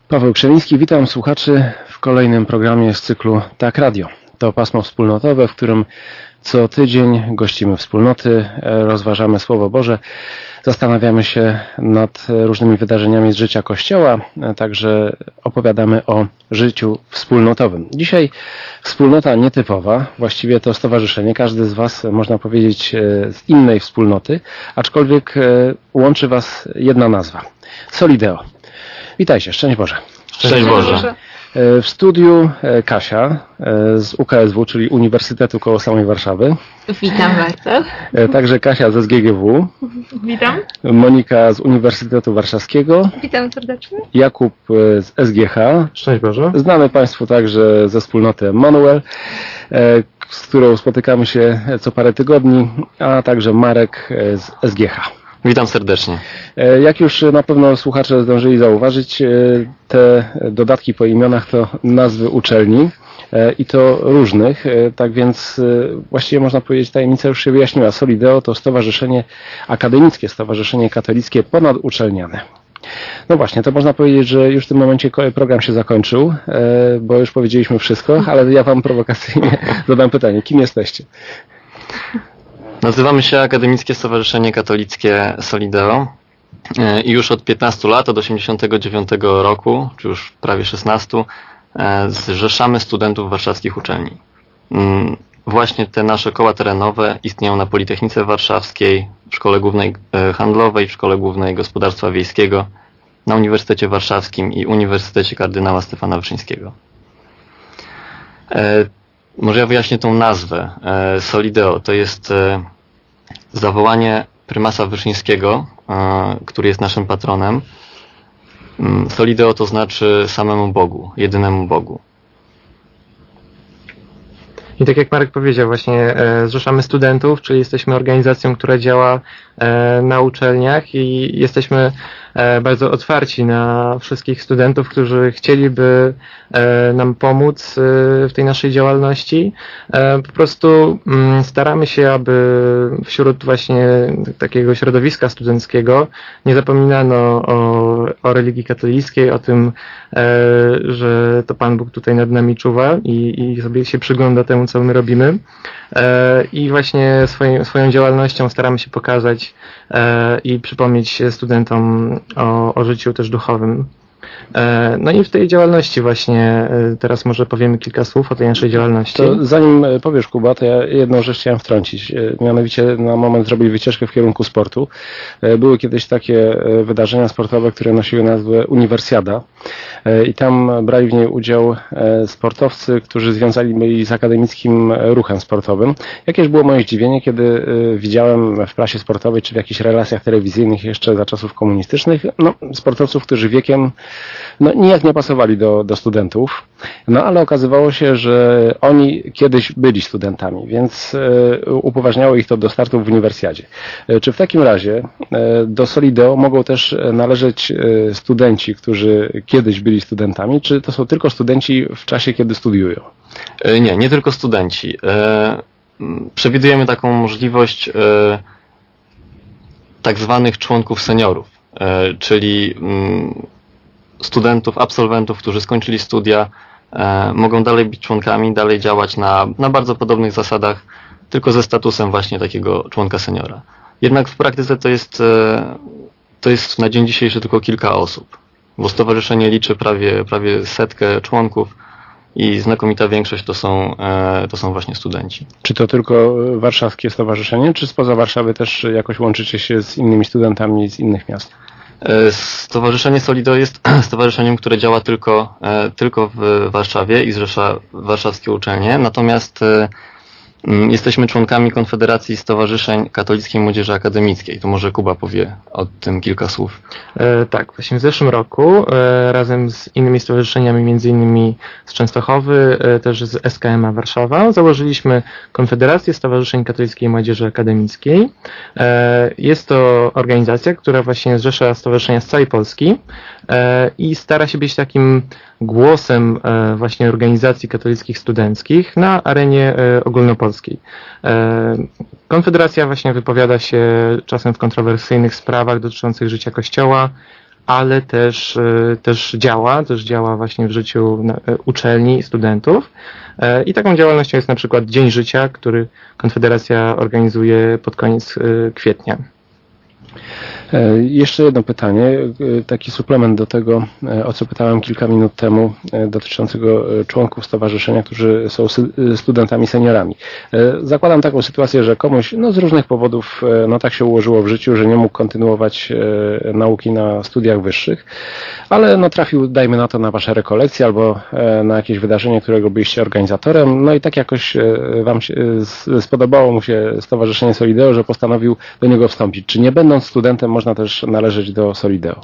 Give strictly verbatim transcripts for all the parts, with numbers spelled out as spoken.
Paweł Krzemiński, witam słuchaczy w kolejnym programie z cyklu Tak Radio. To pasmo wspólnotowe, w którym co tydzień gościmy wspólnoty, rozważamy Słowo Boże, zastanawiamy się nad różnymi wydarzeniami z życia Kościoła, także opowiadamy o życiu wspólnotowym. Dzisiaj wspólnota nietypowa, właściwie to stowarzyszenie, każdy z Was, można powiedzieć, z innej wspólnoty, aczkolwiek łączy Was jedna nazwa, Solideo. Witajcie, szczęść Boże. Szczęść Boże. W studiu Kasia z U K S W, czyli Uniwersytetu koło samej Warszawy. Witam bardzo. Także Kasia z S G G W. Witam. Monika z Uniwersytetu Warszawskiego. Witam serdecznie. Jakub z S G H. Szczęść Boże. Znany Państwu także ze wspólnoty Emmanuel, z którą spotykamy się co parę tygodni, a także Marek z S G H. Witam serdecznie. Jak już na pewno słuchacze zdążyli zauważyć, te dodatki po imionach to nazwy uczelni i to różnych, tak więc właściwie można powiedzieć, tajemnica już się wyjaśniła. Solideo to stowarzyszenie akademickie, stowarzyszenie katolickie ponaduczelniane. No właśnie, to można powiedzieć, że już w tym momencie program się zakończył, bo już powiedzieliśmy wszystko, ale ja Wam prowokacyjnie zadam pytanie, kim jesteście? Nazywamy się Akademickie Stowarzyszenie Katolickie Solideo i już od piętnastu lat, od osiemdziesiątego dziewiątego roku, czy już prawie szesnastu, zrzeszamy studentów warszawskich uczelni. Właśnie te nasze koła terenowe istnieją na Politechnice Warszawskiej, w Szkole Głównej Handlowej, w Szkole Głównej Gospodarstwa Wiejskiego, na Uniwersytecie Warszawskim i Uniwersytecie Kardynała Stefana Wyszyńskiego. Może ja wyjaśnię tą nazwę. Solideo to jest zawołanie prymasa Wyszyńskiego, który jest naszym patronem. Solideo to znaczy samemu Bogu, jedynemu Bogu. I tak jak Marek powiedział, właśnie e, zrzeszamy studentów, czyli jesteśmy organizacją, która działa e, na uczelniach i jesteśmy e, bardzo otwarci na wszystkich studentów, którzy chcieliby e, nam pomóc e, w tej naszej działalności. E, po prostu m, staramy się, aby wśród właśnie takiego środowiska studenckiego nie zapominano o, o religii katolickiej, o tym, e, że to Pan Bóg tutaj nad nami czuwa i, i sobie się przygląda temu, co my robimy. E, I właśnie swoim, swoją działalnością staramy się pokazać e, i przypomnieć studentom o, o życiu też duchowym. E, no i w tej działalności właśnie e, teraz może powiemy kilka słów o tej naszej działalności. To zanim powiesz, Kuba, to ja jedną rzecz chciałem wtrącić. E, mianowicie na moment zrobili wycieczkę w kierunku sportu. E, były kiedyś takie wydarzenia sportowe, które nosiły nazwę Uniwersjada e, i tam brali w niej udział e, sportowcy, którzy związani byli z akademickim ruchem sportowym. Jakież było moje zdziwienie, kiedy e, widziałem w prasie sportowej czy w jakichś relacjach telewizyjnych jeszcze za czasów komunistycznych, no, sportowców, którzy wiekiem no, nijak nie pasowali do, do studentów, no ale okazywało się, że oni kiedyś byli studentami, więc e, upoważniało ich to do startu w uniwersjadzie. E, czy w takim razie e, do Solideo mogą też należeć e, studenci, którzy kiedyś byli studentami, czy to są tylko studenci w czasie, kiedy studiują? E, nie, nie tylko studenci. E, przewidujemy taką możliwość e, tak zwanych członków seniorów, e, czyli m, studentów, absolwentów, którzy skończyli studia, e, mogą dalej być członkami, dalej działać na, na bardzo podobnych zasadach, tylko ze statusem właśnie takiego członka seniora. Jednak w praktyce to jest, e, to jest na dzień dzisiejszy tylko kilka osób, bo stowarzyszenie liczy prawie, prawie setkę członków i znakomita większość to są, e, to są właśnie studenci. Czy to tylko warszawskie stowarzyszenie, czy spoza Warszawy też jakoś łączycie się z innymi studentami z innych miast? Stowarzyszenie Solideo jest stowarzyszeniem, które działa tylko, tylko w Warszawie i zrzesza warszawskie uczelnie, natomiast jesteśmy członkami Konfederacji Stowarzyszeń Katolickiej Młodzieży Akademickiej. To może Kuba powie o tym kilka słów. E, tak, właśnie w zeszłym roku e, razem z innymi stowarzyszeniami, między innymi z Częstochowy, e, też z S K M A Warszawa, założyliśmy Konfederację Stowarzyszeń Katolickiej Młodzieży Akademickiej. E, jest to organizacja, która właśnie zrzesza stowarzyszenia z całej Polski e, i stara się być takim głosem e, właśnie organizacji katolickich studenckich na arenie e, ogólnopolskiej. E, Konfederacja właśnie wypowiada się czasem w kontrowersyjnych sprawach dotyczących życia Kościoła, ale też, też działa, też działa właśnie w życiu uczelni i studentów. I taką działalnością jest na przykład Dzień Życia, który Konfederacja organizuje pod koniec kwietnia. Jeszcze jedno pytanie, taki suplement do tego, o co pytałem kilka minut temu, dotyczącego członków stowarzyszenia, którzy są studentami seniorami. Zakładam taką sytuację, że komuś no, z różnych powodów no, tak się ułożyło w życiu, że nie mógł kontynuować nauki na studiach wyższych, ale no, trafił, dajmy na to, na wasze rekolekcje albo na jakieś wydarzenie, którego byliście organizatorem, no i tak jakoś wam się, spodobało mu się Stowarzyszenie Solideo, że postanowił do niego wstąpić. Czy nie będąc studentem można też należeć do Solideo?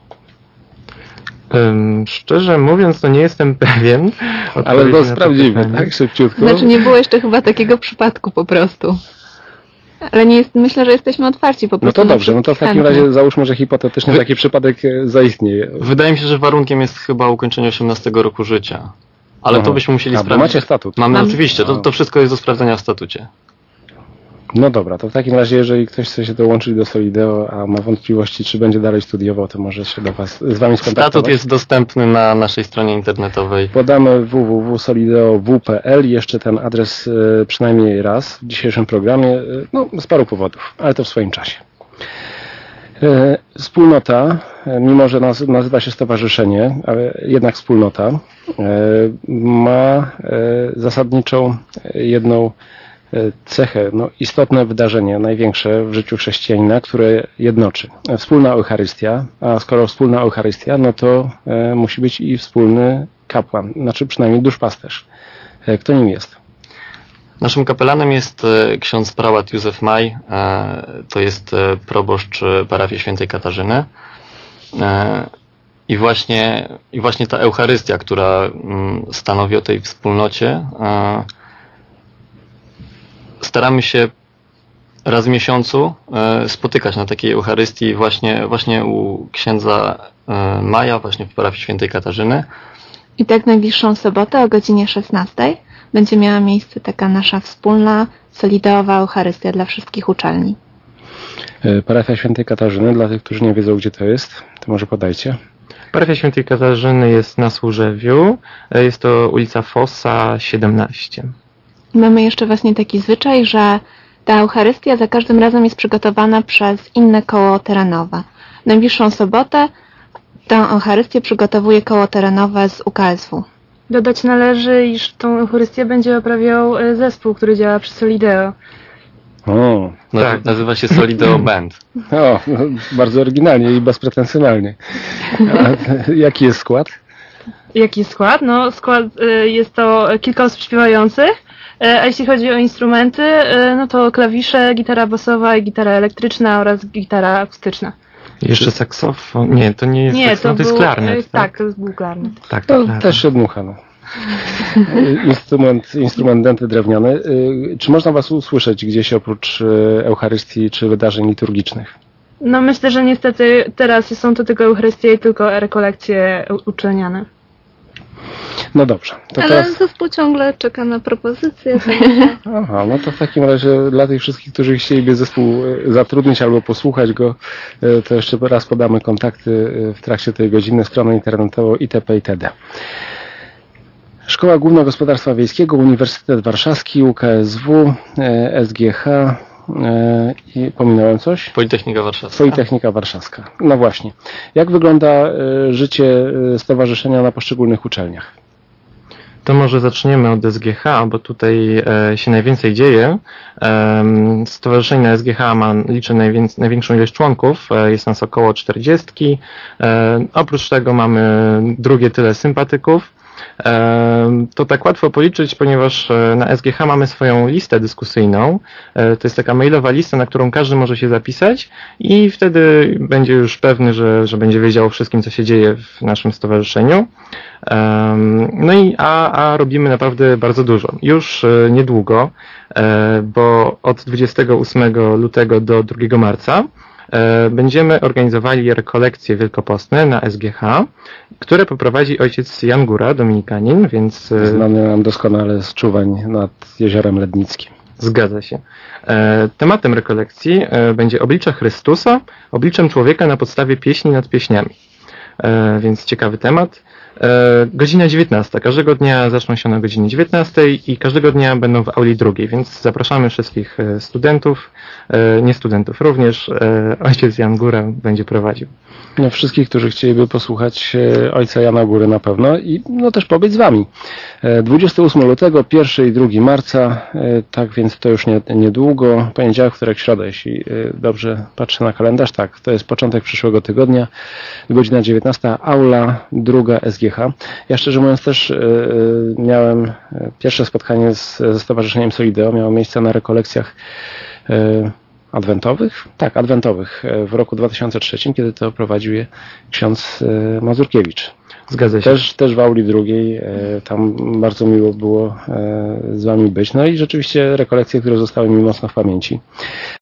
Um, szczerze mówiąc, to nie jestem pewien. Ale to sprawdzimy, tak? Szybciutko. Znaczy nie było jeszcze chyba takiego przypadku po prostu. Ale nie jest, myślę, że jesteśmy otwarci po prostu. No to dobrze, no to w takim razie załóżmy, że hipotetycznie taki przypadek zaistnieje. Wydaje mi się, że warunkiem jest chyba ukończenie osiemnastego roku życia. Ale Aha. to byśmy musieli A, sprawdzić. Macie statut. Mamy Mam... oczywiście, to, to wszystko jest do sprawdzenia w statucie. No dobra, to w takim razie, jeżeli ktoś chce się dołączyć do Solideo, a ma wątpliwości, czy będzie dalej studiował, to może się do was, z wami skontaktować. Statut jest dostępny na naszej stronie internetowej. Podamy w w w kropka solideo kropka w kropka p l, jeszcze ten adres y, przynajmniej raz w dzisiejszym programie, y, no z paru powodów, ale to w swoim czasie. Y, wspólnota, y, mimo że naz, nazywa się stowarzyszenie, ale jednak wspólnota, y, ma y, zasadniczą jedną cechę, no, istotne wydarzenie, największe w życiu chrześcijanina, które jednoczy. Wspólna Eucharystia, a skoro wspólna Eucharystia, no to e, musi być i wspólny kapłan, znaczy przynajmniej duszpasterz. E, kto nim jest? Naszym kapelanem jest e, ksiądz prałat Józef Maj, e, to jest e, proboszcz parafii świętej Katarzyny. E, i, właśnie, I właśnie ta Eucharystia, która m, stanowi o tej wspólnocie, e, staramy się raz w miesiącu e, spotykać na takiej Eucharystii właśnie, właśnie u księdza e, Maja, właśnie w parafii świętej Katarzyny. I tak najbliższą sobotę o godzinie szesnastej będzie miała miejsce taka nasza wspólna, solideowa Eucharystia dla wszystkich uczelni. E, parafia świętej Katarzyny, dla tych, którzy nie wiedzą, gdzie to jest, to może podajcie. Parafia świętej Katarzyny jest na Służewiu, jest to ulica Fossa siedemnaście. Mamy jeszcze właśnie taki zwyczaj, że ta Eucharystia za każdym razem jest przygotowana przez inne koło terenowe. Najbliższą sobotę tę Eucharystię przygotowuje koło terenowe z U K S W. Dodać należy, iż tą Eucharystię będzie oprawiał zespół, który działa przy Solideo. O, tak. Nazywa się Solideo Band. O, no, bardzo oryginalnie i bezpretensjonalnie. A jaki jest skład? Jaki jest skład? No, skład y, jest to kilka osób śpiewających. A jeśli chodzi o instrumenty, no to klawisze, gitara basowa i gitara elektryczna oraz gitara akustyczna. Jeszcze saksofon? Nie, to nie jest nie, saksofon, to, to jest klarnet. Tak, tak, to był klarnet. Tak, to to też się dmucha. No. Instrument, instrument denty drewniany. Czy można was usłyszeć gdzieś oprócz Eucharystii czy wydarzeń liturgicznych? No myślę, że niestety teraz są to tylko Eucharystie i tylko rekolekcje uczelniane. No dobrze. To Ale teraz... zespół ciągle czeka na propozycję. Aha, no to w takim razie dla tych wszystkich, którzy chcieliby zespół zatrudnić albo posłuchać go, to jeszcze raz podamy kontakty w trakcie tej godziny, stronę internetową itp. itd. Szkoła Główna Gospodarstwa Wiejskiego, Uniwersytet Warszawski, U K S W, S G H i pominąłem coś? Politechnika Warszawska. Politechnika Warszawska. No właśnie. Jak wygląda życie stowarzyszenia na poszczególnych uczelniach? To może zaczniemy od S G H, bo tutaj e, się najwięcej dzieje. E, stowarzyszenie na S G H ma, liczy najwięc, największą ilość członków, e, jest nas około czterdzieści. E, oprócz tego mamy drugie tyle sympatyków. To tak łatwo policzyć, ponieważ na S G H mamy swoją listę dyskusyjną. To jest taka mailowa lista, na którą każdy może się zapisać i wtedy będzie już pewny, że, że będzie wiedział o wszystkim, co się dzieje w naszym stowarzyszeniu. No i a, a robimy naprawdę bardzo dużo. Już niedługo, bo od dwudziestego ósmego lutego do drugiego marca będziemy organizowali rekolekcje wielkopostne na S G H, które poprowadzi ojciec Jan Góra, dominikanin, więc... Znany nam doskonale z czuwań nad Jeziorem Lednickim. Zgadza się. Tematem rekolekcji będzie oblicze Chrystusa, obliczem człowieka na podstawie pieśni nad pieśniami. e, więc ciekawy temat. E, godzina dziewiętnasta. Każdego dnia zaczną się na godzinie dziewiętnastej i każdego dnia będą w auli drugiej, więc zapraszamy wszystkich e, studentów, e, nie studentów również. E, ojciec Jan Góra będzie prowadził. No, wszystkich, którzy chcieliby posłuchać e, ojca Jana Góry na pewno i no też pobyć z wami. E, dwudziestego ósmego lutego, pierwszego i drugiego marca, e, tak więc to już nie, niedługo, poniedziałek, wtorek, środa, jeśli e, dobrze patrzę na kalendarz, tak, to jest początek przyszłego tygodnia, godzina dziewiętnasta, aula druga S G H. Ja szczerze mówiąc też e, miałem e, pierwsze spotkanie z, ze Stowarzyszeniem Solideo, miało miejsce na rekolekcjach e, adwentowych? Tak, adwentowych w roku dwa tysiące trzecim, kiedy to prowadził je ksiądz Mazurkiewicz. Zgadza się. Też, też w auli drugiej, tam bardzo miło było z wami być. No i rzeczywiście rekolekcje, które zostały mi mocno w pamięci.